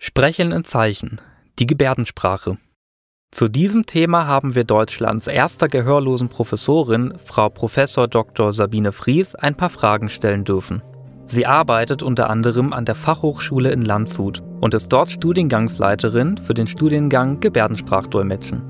Sprechen in Zeichen, die Gebärdensprache. Zu diesem Thema haben wir Deutschlands erster gehörlosen Professorin, Frau Prof. Dr. Sabine Fries, ein paar Fragen stellen dürfen. Sie arbeitet unter anderem an der Fachhochschule in Landshut und ist dort Studiengangsleiterin für den Studiengang Gebärdensprachdolmetschen.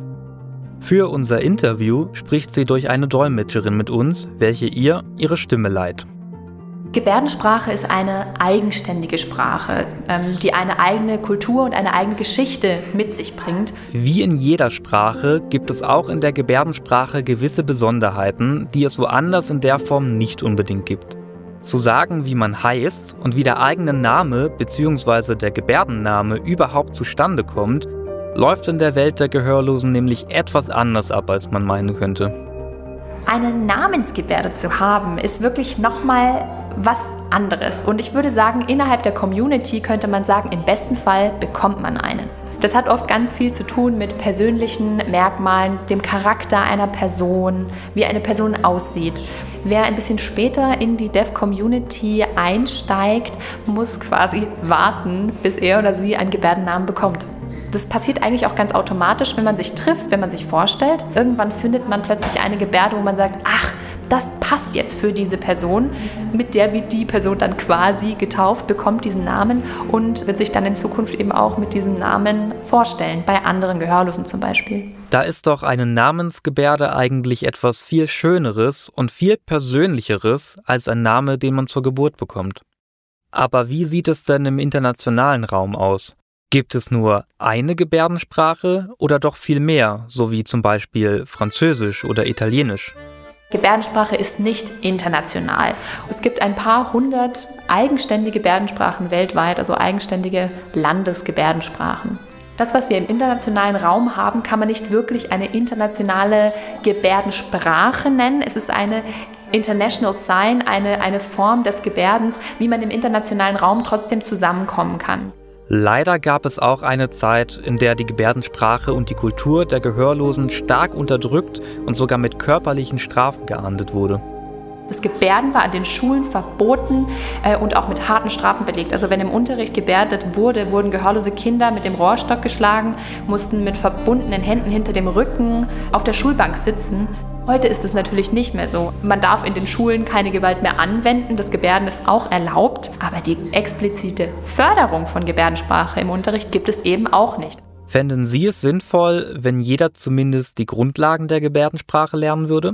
Für unser Interview spricht sie durch eine Dolmetscherin mit uns, welche ihr ihre Stimme leiht. Gebärdensprache ist eine eigenständige Sprache, die eine eigene Kultur und eine eigene Geschichte mit sich bringt. Wie in jeder Sprache gibt es auch in der Gebärdensprache gewisse Besonderheiten, die es woanders in der Form nicht unbedingt gibt. Zu sagen, wie man heißt und wie der eigene Name bzw. der Gebärdenname überhaupt zustande kommt, läuft in der Welt der Gehörlosen nämlich etwas anders ab, als man meinen könnte. Eine Namensgebärde zu haben, ist wirklich nochmal was anderes. Und ich würde sagen, innerhalb der Community könnte man sagen, im besten Fall bekommt man einen. Das hat oft ganz viel zu tun mit persönlichen Merkmalen, dem Charakter einer Person, wie eine Person aussieht. Wer ein bisschen später in die Deaf-Community einsteigt, muss quasi warten, bis er oder sie einen Gebärdennamen bekommt. Das passiert eigentlich auch ganz automatisch, wenn man sich trifft, wenn man sich vorstellt. Irgendwann findet man plötzlich eine Gebärde, wo man sagt, ach, das passt jetzt für diese Person, mit der wird die Person dann quasi getauft, bekommt diesen Namen und wird sich dann in Zukunft eben auch mit diesem Namen vorstellen, bei anderen Gehörlosen zum Beispiel. Da ist doch eine Namensgebärde eigentlich etwas viel Schöneres und viel Persönlicheres als ein Name, den man zur Geburt bekommt. Aber wie sieht es denn im internationalen Raum aus? Gibt es nur eine Gebärdensprache oder doch viel mehr, so wie zum Beispiel Französisch oder Italienisch? Gebärdensprache ist nicht international. Es gibt ein paar hundert eigenständige Gebärdensprachen weltweit, also eigenständige Landesgebärdensprachen. Das, was wir im internationalen Raum haben, kann man nicht wirklich eine internationale Gebärdensprache nennen. Es ist eine International Sign, eine Form des Gebärdens, wie man im internationalen Raum trotzdem zusammenkommen kann. Leider gab es auch eine Zeit, in der die Gebärdensprache und die Kultur der Gehörlosen stark unterdrückt und sogar mit körperlichen Strafen geahndet wurde. Das Gebärden war an den Schulen verboten und auch mit harten Strafen belegt. Also wenn im Unterricht gebärdet wurde, wurden gehörlose Kinder mit dem Rohrstock geschlagen, mussten mit verbundenen Händen hinter dem Rücken auf der Schulbank sitzen. Heute ist es natürlich nicht mehr so. Man darf in den Schulen keine Gewalt mehr anwenden, das Gebärden ist auch erlaubt, aber die explizite Förderung von Gebärdensprache im Unterricht gibt es eben auch nicht. Fänden Sie es sinnvoll, wenn jeder zumindest die Grundlagen der Gebärdensprache lernen würde?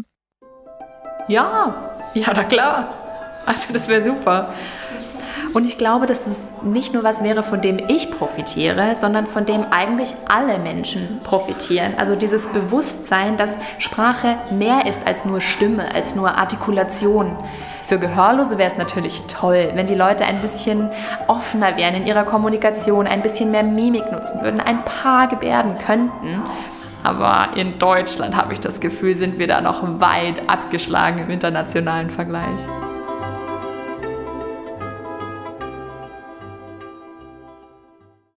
Ja, na klar. Also das wäre super. Und ich glaube, dass es nicht nur was wäre, von dem ich profitiere, sondern von dem eigentlich alle Menschen profitieren. Also dieses Bewusstsein, dass Sprache mehr ist als nur Stimme, als nur Artikulation. Für Gehörlose wäre es natürlich toll, wenn die Leute ein bisschen offener wären in ihrer Kommunikation, ein bisschen mehr Mimik nutzen würden, ein paar Gebärden könnten. Aber in Deutschland, habe ich das Gefühl, sind wir da noch weit abgeschlagen im internationalen Vergleich.